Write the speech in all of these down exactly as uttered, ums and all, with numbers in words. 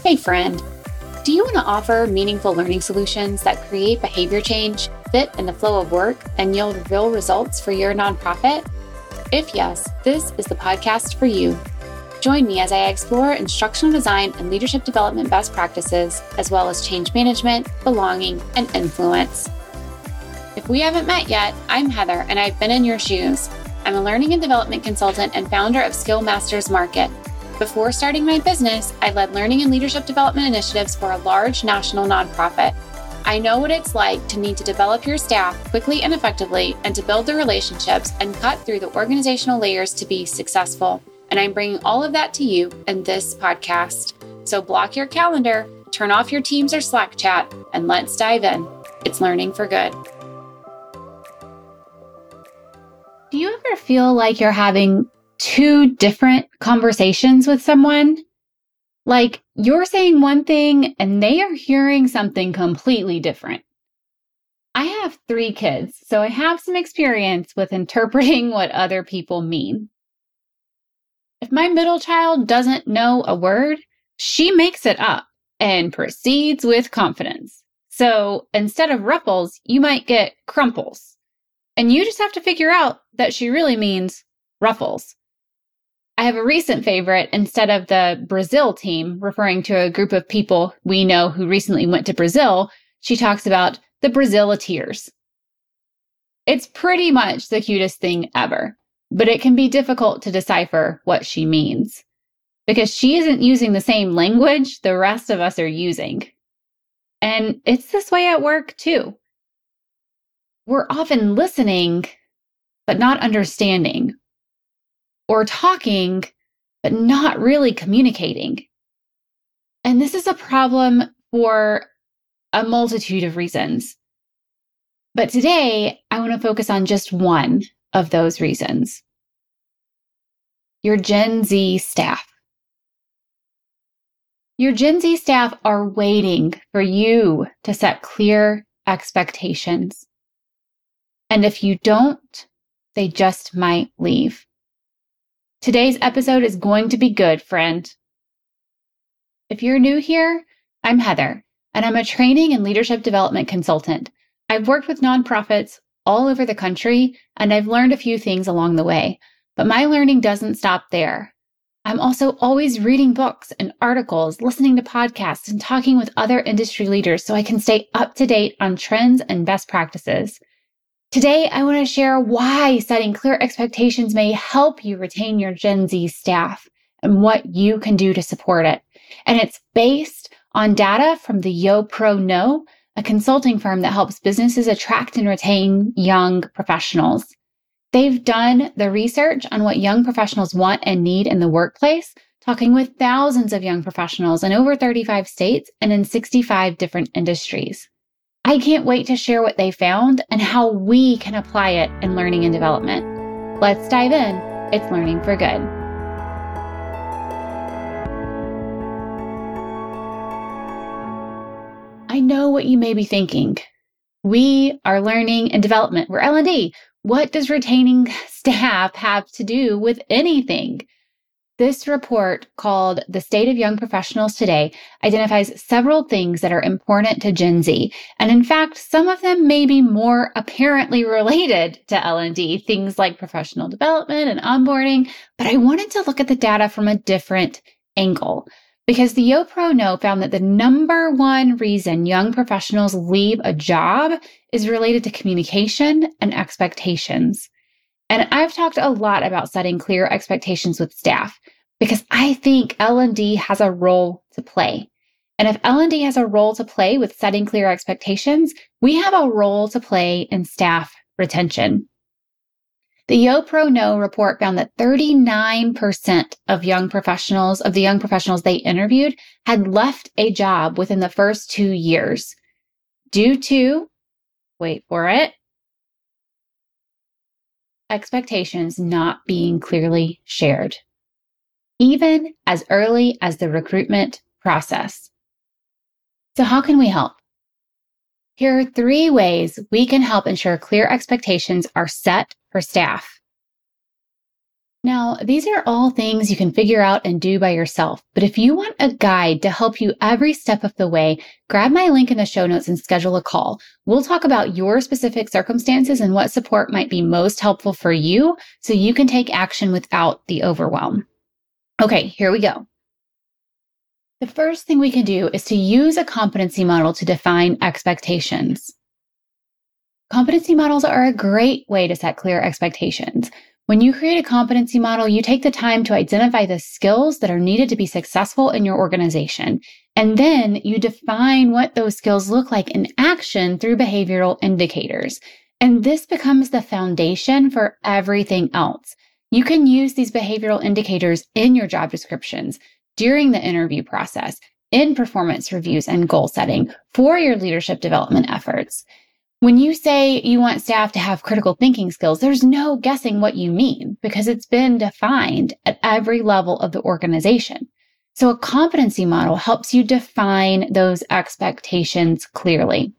Hey friend, do you want to offer meaningful learning solutions that create behavior change, fit in the flow of work, and yield real results for your nonprofit? If yes, this is the podcast for you. Join me as I explore instructional design and leadership development best practices, as well as change management, belonging, and influence. If we haven't met yet, I'm Heather, and I've been in your shoes. I'm a learning and development consultant and founder of Skill Masters Market. Before starting my business, I led learning and leadership development initiatives for a large national nonprofit. I know what it's like to need to develop your staff quickly and effectively and to build the relationships and cut through the organizational layers to be successful. And I'm bringing all of that to you in this podcast. So block your calendar, turn off your Teams or Slack chat, and let's dive in. It's learning for good. Do you ever feel like you're having two different conversations with someone? Like you're saying one thing and they are hearing something completely different. I have three kids, so I have some experience with interpreting what other people mean. If my middle child doesn't know a word, she makes it up and proceeds with confidence. So instead of ruffles, you might get crumples. And you just have to figure out that she really means ruffles. I have a recent favorite. Instead of the Brazil team, referring to a group of people we know who recently went to Brazil, she talks about the Braziliteers. It's pretty much the cutest thing ever, but it can be difficult to decipher what she means because she isn't using the same language the rest of us are using. And it's this way at work too. We're often listening, but not understanding. Or talking, but not really communicating. And this is a problem for a multitude of reasons. But today, I want to focus on just one of those reasons. Your Gen Z staff. Your Gen Z staff are waiting for you to set clear expectations. And if you don't, they just might leave. Today's episode is going to be good, friend. If you're new here, I'm Heather, and I'm a training and leadership development consultant. I've worked with nonprofits all over the country, and I've learned a few things along the way, but my learning doesn't stop there. I'm also always reading books and articles, listening to podcasts, and talking with other industry leaders so I can stay up to date on trends and best practices. Today, I want to share why setting clear expectations may help you retain your Gen Z staff and what you can do to support it. And it's based on data from the YoPro Know, a consulting firm that helps businesses attract and retain young professionals. They've done the research on what young professionals want and need in the workplace, talking with thousands of young professionals in over thirty-five states and in sixty-five different industries. I can't wait to share what they found and how we can apply it in learning and development. Let's dive in. It's learning for good. I know what you may be thinking. We are learning and development. We're L and D. What does retaining staff have to do with anything? This report, called The State of Young Professionals Today, identifies several things that are important to Gen Z. And in fact, some of them may be more apparently related to L and D, things like professional development and onboarding. But I wanted to look at the data from a different angle because the YoPro Know found that the number one reason young professionals leave a job is related to communication and expectations. And I've talked a lot about setting clear expectations with staff because I think L and D has a role to play. And if L and D has a role to play with setting clear expectations, we have a role to play in staff retention. The YoPro Know report found that thirty-nine percent of young professionals, of the young professionals they interviewed, had left a job within the first two years due to, wait for it, expectations not being clearly shared, even as early as the recruitment process. So how can we help? Here are three ways we can help ensure clear expectations are set for staff. Now, these are all things you can figure out and do by yourself. But if you want a guide to help you every step of the way, grab my link in the show notes and schedule a call. We'll talk about your specific circumstances and what support might be most helpful for you so you can take action without the overwhelm. Okay, here we go. The first thing we can do is to use a competency model to define expectations. Competency models are a great way to set clear expectations. When you create a competency model, you take the time to identify the skills that are needed to be successful in your organization. And then you define what those skills look like in action through behavioral indicators. And this becomes the foundation for everything else. You can use these behavioral indicators in your job descriptions, during the interview process, in performance reviews and goal setting for your leadership development efforts. When you say you want staff to have critical thinking skills, there's no guessing what you mean because it's been defined at every level of the organization. So a competency model helps you define those expectations clearly.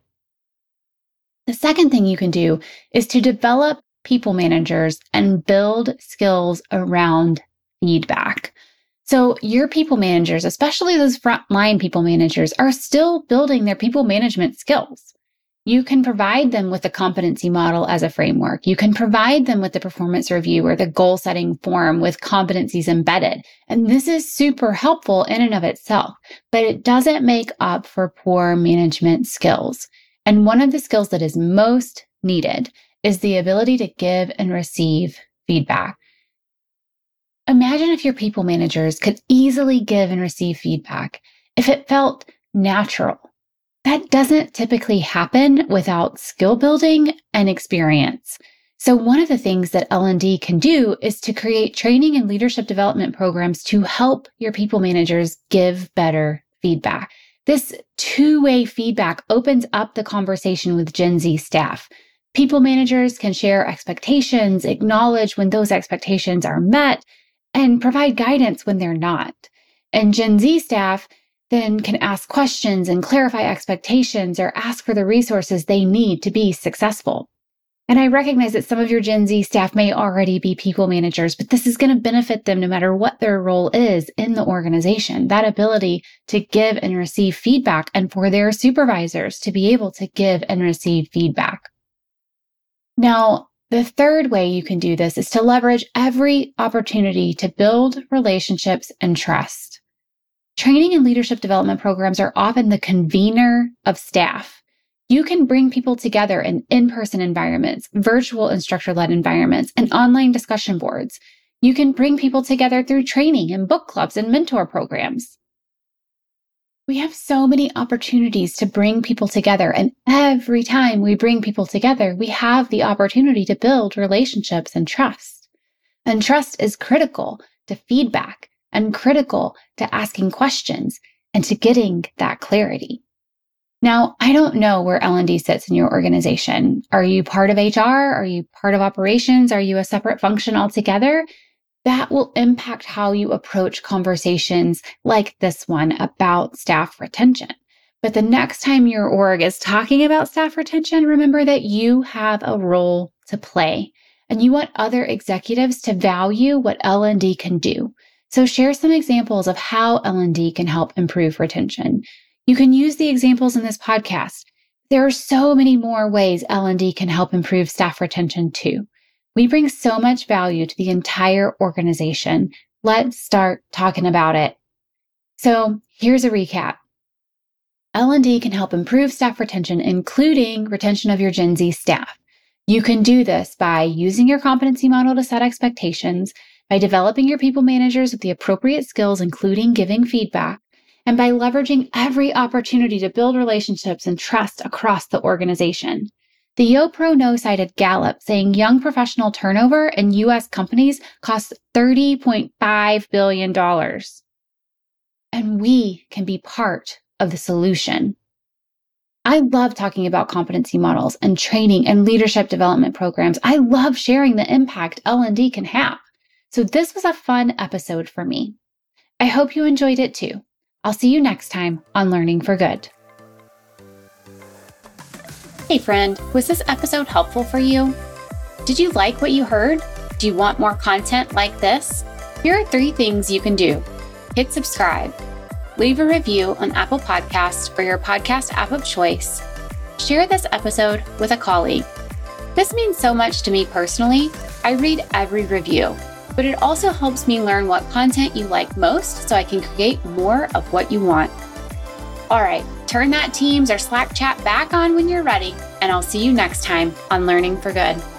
The second thing you can do is to develop people managers and build skills around feedback. So your people managers, especially those frontline people managers, are still building their people management skills. You can provide them with the competency model as a framework. You can provide them with the performance review or the goal setting form with competencies embedded. And this is super helpful in and of itself, but it doesn't make up for poor management skills. And one of the skills that is most needed is the ability to give and receive feedback. Imagine if your people managers could easily give and receive feedback, if it felt natural. That doesn't typically happen without skill building and experience. So one of the things that L and D can do is to create training and leadership development programs to help your people managers give better feedback. This two-way feedback opens up the conversation with Gen Z staff. People managers can share expectations, acknowledge when those expectations are met, and provide guidance when they're not. And Gen Z staff then can ask questions and clarify expectations or ask for the resources they need to be successful. And I recognize that some of your Gen Z staff may already be people managers, but this is going to benefit them no matter what their role is in the organization. That ability to give and receive feedback and for their supervisors to be able to give and receive feedback. Now, the third way you can do this is to leverage every opportunity to build relationships and trust. Training and leadership development programs are often the convener of staff. You can bring people together in in-person environments, virtual instructor-led environments, and online discussion boards. You can bring people together through training and book clubs and mentor programs. We have so many opportunities to bring people together, and every time we bring people together, we have the opportunity to build relationships and trust. And trust is critical to feedback and critical to asking questions and to getting that clarity. Now, I don't know where L and D sits in your organization. Are you part of H R? Are you part of operations? Are you a separate function altogether? That will impact how you approach conversations like this one about staff retention. But the next time your org is talking about staff retention, remember that you have a role to play and you want other executives to value what L and D can do. So share some examples of how L and D can help improve retention. You can use the examples in this podcast. There are so many more ways L and D can help improve staff retention too. We bring so much value to the entire organization. Let's start talking about it. So here's a recap. L and D can help improve staff retention, including retention of your Gen Z staff. You can do this by using your competency model to set expectations, by developing your people managers with the appropriate skills, including giving feedback, and by leveraging every opportunity to build relationships and trust across the organization. The YoPro cited Gallup saying young professional turnover in U S companies costs thirty point five billion dollars. And we can be part of the solution. I love talking about competency models and training and leadership development programs. I love sharing the impact L and D can have. So this was a fun episode for me. I hope you enjoyed it too. I'll see you next time on Learning for Good. Hey friend, was this episode helpful for you? Did you like what you heard? Do you want more content like this? Here are three things you can do. Hit subscribe, leave a review on Apple Podcasts or your podcast app of choice, share this episode with a colleague. This means so much to me personally. I read every review, but it also helps me learn what content you like most so I can create more of what you want. All right, turn that Teams or Slack chat back on when you're ready, and I'll see you next time on Learning for Good.